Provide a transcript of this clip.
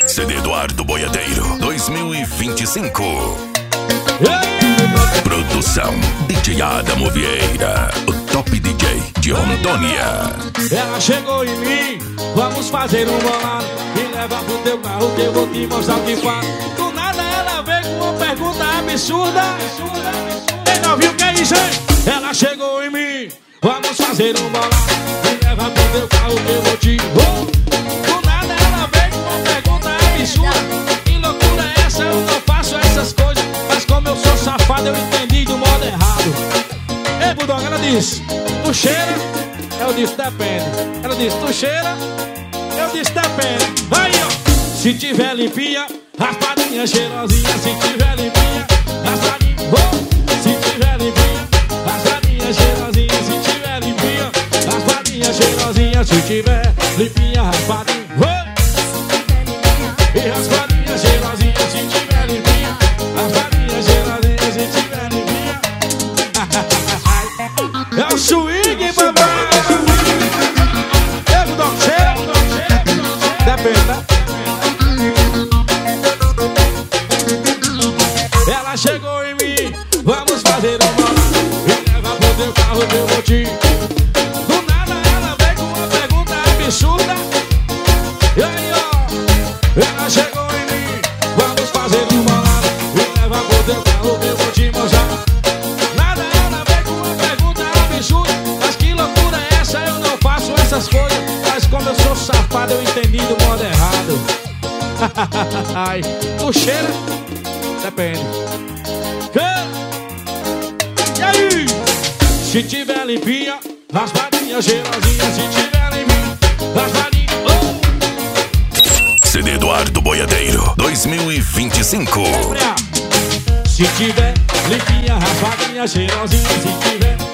CD Eduardo Boiadeiro 2025. Produção DJ Adamo Vieira, o top DJ de Rondônia. Ela chegou em mim, vamos fazer um bolado. Me leva pro teu carro que eu vou te mostrar o que faz. Do nada ela veio com uma pergunta absurda. Quem não viu o que é isso, hein? Ela chegou em mim, vamos fazer um bolado. Me leva pro teu carro que eu vou te... Do nada ela veio com uma pergunta absurda. Que loucura é essa? Eu não faço essas coisas. Mas como eu sou safado, eu entendi do modo errado. Ei, Bulldog, ela disse, tu cheira? Eu disse, depende. Ela disse, tu cheira? Eu disse, depende. Aí, ó. Se tiver limpinha, raspadinha cheirosinha. Se tiver limpinha, raspadinha. Se tiver limpinha, raspadinha cheirosinha. Se tiver limpinha, raspadinha cheirosinha. Se tiver limpinha, raspadinha. E raspadinha cheirosinha. Se tiver limpinha, raspadinha cheirosinha. Se tiver limpinha. É o swing, papai. Ela chegou em mim, vamos fazer um bolado. Me leva pro teu carro que eu vou te... Do nada ela veio com uma pergunta absurda. E aí, ó, ela chegou em mim, vamos fazer um bolado. Me leva pro teu carro que eu vou te mostrar. Nada ela veio com uma pergunta absurda. Mas que loucura é essa? Eu não faço essas coisas. Mas como eu sou safado, eu entendi do modo errado. Ai, tu cheira? Depende. E aí? Se tiver limpinha, raspadinha cheirosinha. Se tiver limpinha, raspadinha. CD Eduardo Boiadeiro 2025. Se tiver limpinha, raspadinha cheirosinha. Se tiver